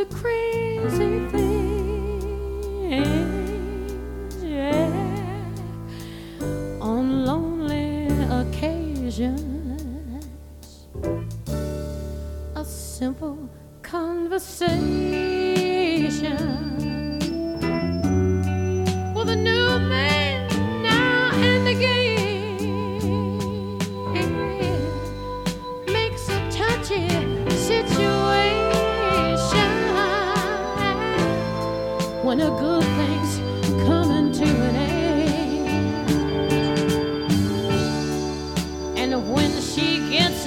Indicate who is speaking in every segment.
Speaker 1: crazy things, yeah, on lonely occasions. A simple conversation with a new man now and again makes a touchy situation when a good thing's coming to an end. And when she gets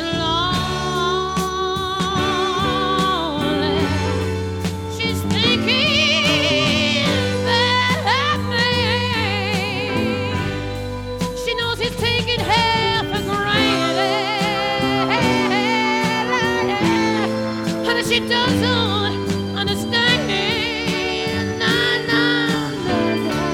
Speaker 1: lonely, she's thinking that man. She knows he's taking her for granted, and she doesn't understand. Nah, nah, nah, nah.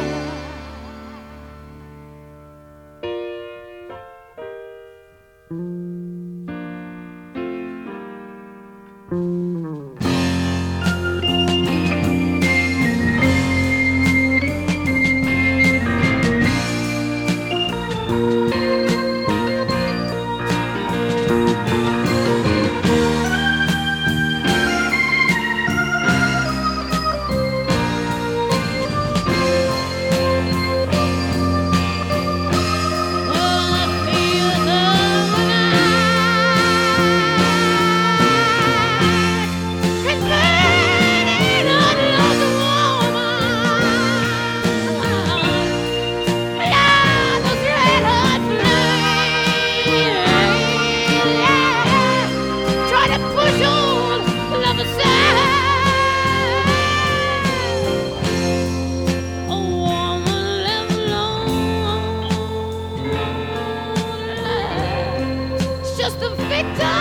Speaker 1: Just a victim.